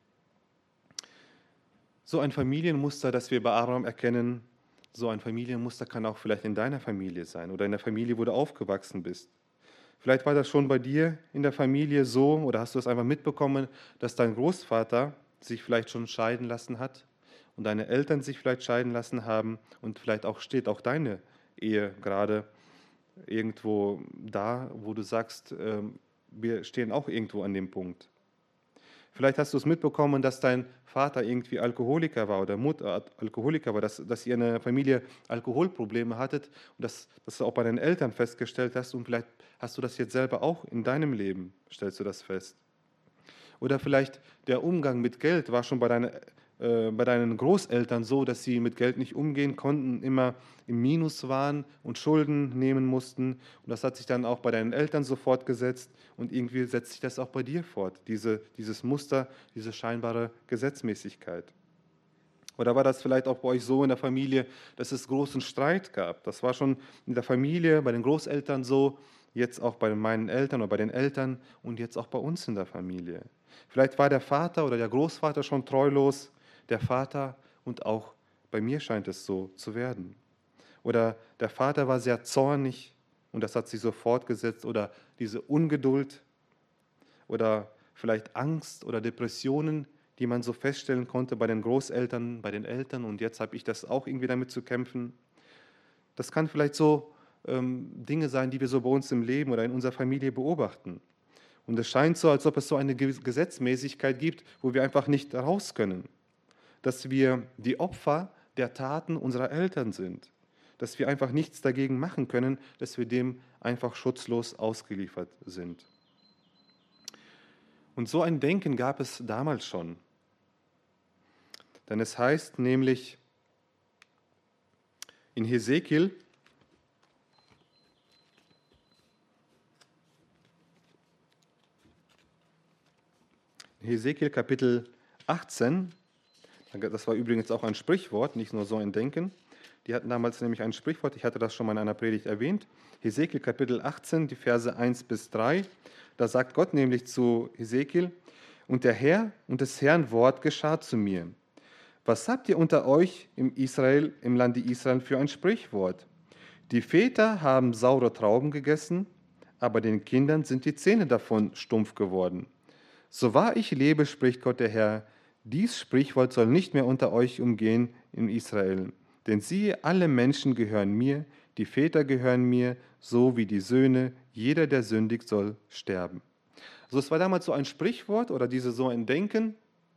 A: So ein Familienmuster, das wir bei Abraham erkennen, so ein Familienmuster kann auch vielleicht in deiner Familie sein oder in der Familie, wo du aufgewachsen bist. Vielleicht war das schon bei dir in der Familie so oder hast du es einfach mitbekommen, dass dein Großvater sich vielleicht schon scheiden lassen hat und deine Eltern sich vielleicht scheiden lassen haben und vielleicht auch steht auch deine Ehe gerade irgendwo da, wo du sagst, wir stehen auch irgendwo an dem Punkt. Vielleicht hast du es mitbekommen, dass dein Vater irgendwie Alkoholiker war oder Mutter Alkoholiker war, dass ihr in der Familie Alkoholprobleme hattet und dass du auch bei deinen Eltern festgestellt hast und vielleicht hast du das jetzt selber auch in deinem Leben, stellst du das fest. Oder vielleicht der Umgang mit Geld war schon bei deinen Großeltern so, dass sie mit Geld nicht umgehen konnten, immer im Minus waren und Schulden nehmen mussten. Und das hat sich dann auch bei deinen Eltern so fortgesetzt und irgendwie setzt sich das auch bei dir fort, dieses Muster, diese scheinbare Gesetzmäßigkeit. Oder war das vielleicht auch bei euch so in der Familie, dass es großen Streit gab? Das war schon in der Familie, bei den Großeltern so, jetzt auch bei meinen Eltern oder bei den Eltern und jetzt auch bei uns in der Familie. Vielleicht war der Vater oder der Großvater schon treulos, der Vater und auch bei mir scheint es so zu werden. Oder der Vater war sehr zornig und das hat sich so fortgesetzt oder diese Ungeduld oder vielleicht Angst oder Depressionen, die man so feststellen konnte bei den Großeltern, bei den Eltern und jetzt habe ich das auch irgendwie damit zu kämpfen. Das kann vielleicht so Dinge sein, die wir so bei uns im Leben oder in unserer Familie beobachten. Und es scheint so, als ob es so eine Gesetzmäßigkeit gibt, wo wir einfach nicht raus können. Dass wir die Opfer der Taten unserer Eltern sind. Dass wir einfach nichts dagegen machen können, dass wir dem einfach schutzlos ausgeliefert sind. Und so ein Denken gab es damals schon. Denn es heißt nämlich in Hesekiel, Kapitel 18, das war übrigens auch ein Sprichwort, nicht nur so ein Denken. Die hatten damals nämlich ein Sprichwort, ich hatte das schon mal in einer Predigt erwähnt. Hesekiel Kapitel 18, die Verse 1 bis 3. Da sagt Gott nämlich zu Hesekiel, und der Herr und des Herrn Wort geschah zu mir. Was habt ihr unter euch im Lande Israel für ein Sprichwort? Die Väter haben saure Trauben gegessen, aber den Kindern sind die Zähne davon stumpf geworden. So wahr ich lebe, spricht Gott der Herr, dies Sprichwort soll nicht mehr unter euch umgehen in Israel. Denn siehe, alle Menschen gehören mir, die Väter gehören mir, so wie die Söhne, jeder, der sündigt, soll sterben. Also es war damals so ein Sprichwort oder so ein Denken.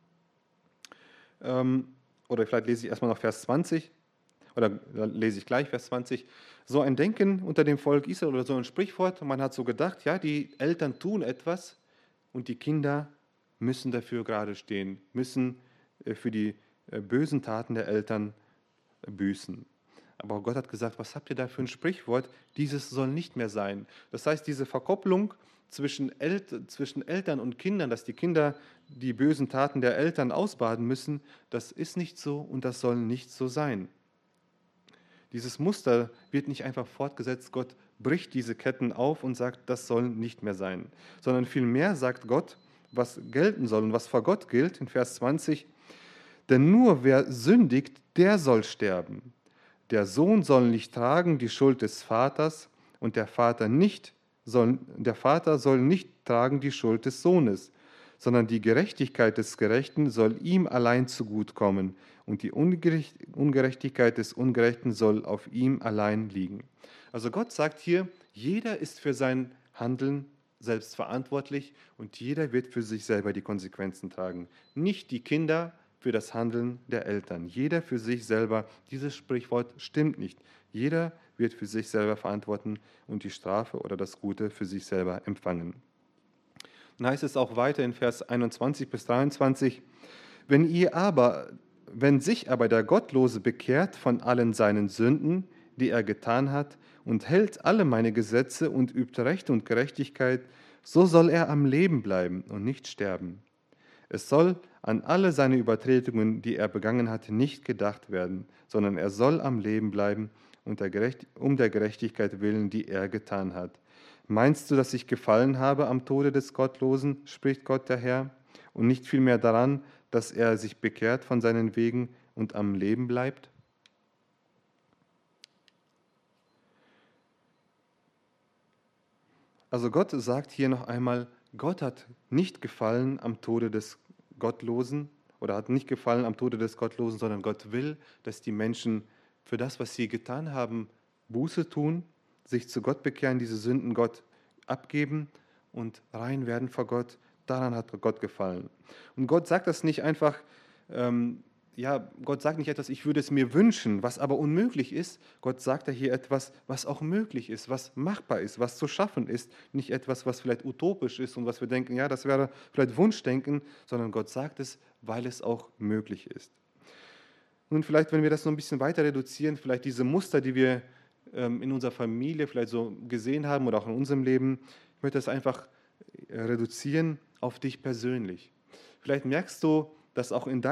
A: Oder vielleicht lese ich erstmal noch Vers 20, oder lese ich gleich Vers 20. So ein Denken unter dem Volk Israel oder so ein Sprichwort. Man hat so gedacht, ja, die Eltern tun etwas und die Kinder müssen dafür gerade stehen, müssen für die bösen Taten der Eltern büßen. Aber Gott hat gesagt, was habt ihr da für ein Sprichwort? Dieses soll nicht mehr sein. Das heißt, diese Verkopplung zwischen Eltern und Kindern, dass die Kinder die bösen Taten der Eltern ausbaden müssen, das ist nicht so und das soll nicht so sein. Dieses Muster wird nicht einfach fortgesetzt. Gott bricht diese Ketten auf und sagt, das soll nicht mehr sein. Sondern vielmehr sagt Gott, was gelten soll und was vor Gott gilt, in Vers 20, denn nur wer sündigt, der soll sterben. Der Sohn soll nicht tragen die Schuld des Vaters und der Vater soll nicht tragen die Schuld des Sohnes, sondern die Gerechtigkeit des Gerechten soll ihm allein zugutekommen und die Ungerechtigkeit des Ungerechten soll auf ihm allein liegen. Also Gott sagt hier, jeder ist für sein Handeln selbst verantwortlich und jeder wird für sich selber die Konsequenzen tragen. Nicht die Kinder für das Handeln der Eltern. Jeder für sich selber. Dieses Sprichwort stimmt nicht. Jeder wird für sich selber verantworten und die Strafe oder das Gute für sich selber empfangen. Dann heißt es auch weiter in Vers 21 bis 23, wenn sich aber der Gottlose bekehrt von allen seinen Sünden, die er getan hat, und hält alle meine Gesetze und übt Recht und Gerechtigkeit, so soll er am Leben bleiben und nicht sterben. Es soll an alle seine Übertretungen, die er begangen hat, nicht gedacht werden, sondern er soll am Leben bleiben um der Gerechtigkeit willen, die er getan hat. Meinst du, dass ich gefallen habe am Tode des Gottlosen, spricht Gott der Herr, und nicht vielmehr daran, dass er sich bekehrt von seinen Wegen und am Leben bleibt? Also Gott sagt hier noch einmal, Gott hat nicht gefallen am Tode des Gottlosen oder hat nicht gefallen am Tode des Gottlosen, sondern Gott will, dass die Menschen für das, was sie getan haben, Buße tun, sich zu Gott bekehren, diese Sünden Gott abgeben und rein werden vor Gott. Daran hat Gott gefallen. Und Gott sagt das nicht einfach, Gott sagt nicht etwas, ich würde es mir wünschen, was aber unmöglich ist. Gott sagt ja hier etwas, was auch möglich ist, was machbar ist, was zu schaffen ist. Nicht etwas, was vielleicht utopisch ist und was wir denken, ja, das wäre vielleicht Wunschdenken, sondern Gott sagt es, weil es auch möglich ist. Nun, vielleicht, wenn wir das noch ein bisschen weiter reduzieren, vielleicht diese Muster, die wir in unserer Familie vielleicht so gesehen haben oder auch in unserem Leben, ich möchte das einfach reduzieren auf dich persönlich. Vielleicht merkst du, dass auch in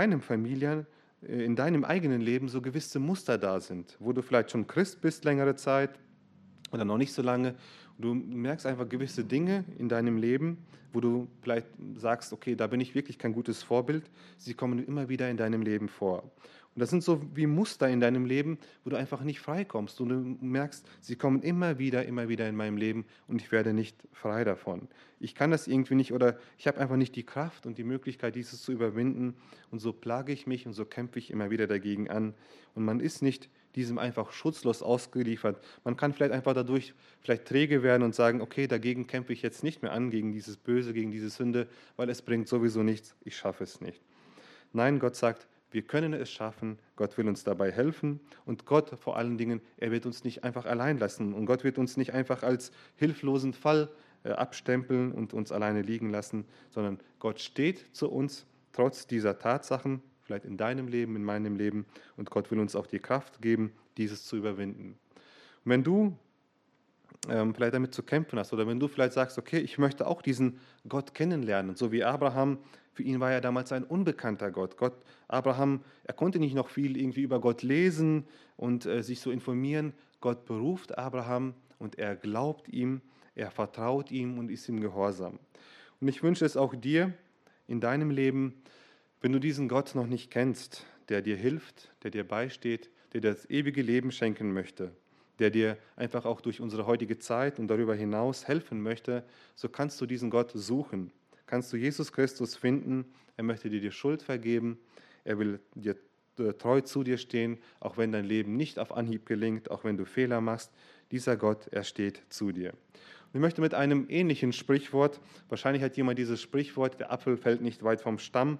A: in deinem eigenen Leben so gewisse Muster da sind, wo du vielleicht schon Christ bist längere Zeit oder noch nicht so lange. Und du merkst einfach gewisse Dinge in deinem Leben, wo du vielleicht sagst, okay, da bin ich wirklich kein gutes Vorbild. Sie kommen immer wieder in deinem Leben vor. Und das sind so wie Muster in deinem Leben, wo du einfach nicht freikommst. Und du merkst, sie kommen immer wieder in meinem Leben und ich werde nicht frei davon. Ich kann das irgendwie nicht oder ich habe einfach nicht die Kraft und die Möglichkeit, dieses zu überwinden. Und so plage ich mich und so kämpfe ich immer wieder dagegen an. Und man ist nicht diesem einfach schutzlos ausgeliefert. Man kann vielleicht einfach dadurch vielleicht träge werden und sagen, okay, dagegen kämpfe ich jetzt nicht mehr an, gegen dieses Böse, gegen diese Sünde, weil es bringt sowieso nichts, ich schaffe es nicht. Nein, Gott sagt, wir können es schaffen, Gott will uns dabei helfen und Gott vor allen Dingen, er wird uns nicht einfach allein lassen und Gott wird uns nicht einfach als hilflosen Fall abstempeln und uns alleine liegen lassen, sondern Gott steht zu uns trotz dieser Tatsachen, vielleicht in deinem Leben, in meinem Leben und Gott will uns auch die Kraft geben, dieses zu überwinden. Und wenn du vielleicht damit zu kämpfen hast oder wenn du vielleicht sagst, okay, ich möchte auch diesen Gott kennenlernen, so wie Abraham, für ihn war er damals ein unbekannter Gott. Abraham, er konnte nicht noch viel irgendwie über Gott lesen und sich so informieren. Gott beruft Abraham und er glaubt ihm, er vertraut ihm und ist ihm gehorsam. Und ich wünsche es auch dir in deinem Leben, wenn du diesen Gott noch nicht kennst, der dir hilft, der dir beisteht, der dir das ewige Leben schenken möchte, der dir einfach auch durch unsere heutige Zeit und darüber hinaus helfen möchte, so kannst du diesen Gott suchen. Kannst du Jesus Christus finden, er möchte dir die Schuld vergeben, er will dir treu zu dir stehen, auch wenn dein Leben nicht auf Anhieb gelingt, auch wenn du Fehler machst. Dieser Gott, er steht zu dir. Und ich möchte mit einem ähnlichen Sprichwort, wahrscheinlich hat jemand dieses Sprichwort, der Apfel fällt nicht weit vom Stamm,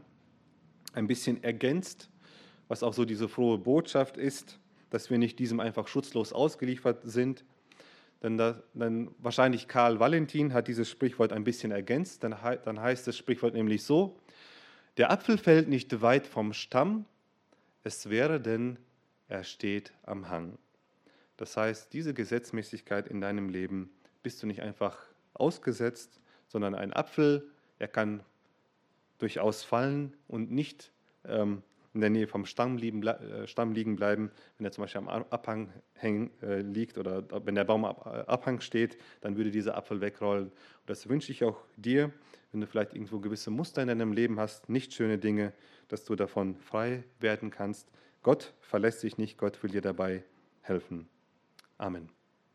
A: ein bisschen ergänzt, was auch so diese frohe Botschaft ist, dass wir nicht diesem einfach schutzlos ausgeliefert sind. Dann wahrscheinlich Karl Valentin hat dieses Sprichwort ein bisschen ergänzt. Dann heißt das Sprichwort nämlich so, der Apfel fällt nicht weit vom Stamm, es wäre denn, er steht am Hang. Das heißt, diese Gesetzmäßigkeit in deinem Leben bist du nicht einfach ausgesetzt, sondern ein Apfel, er kann durchaus fallen und nicht in der Nähe vom Stamm liegen bleiben. Wenn er zum Beispiel am Abhang liegt oder wenn der Baum am Abhang steht, dann würde dieser Apfel wegrollen. Und das wünsche ich auch dir, wenn du vielleicht irgendwo gewisse Muster in deinem Leben hast, nicht schöne Dinge, dass du davon frei werden kannst. Gott verlässt dich nicht, Gott will dir dabei helfen. Amen.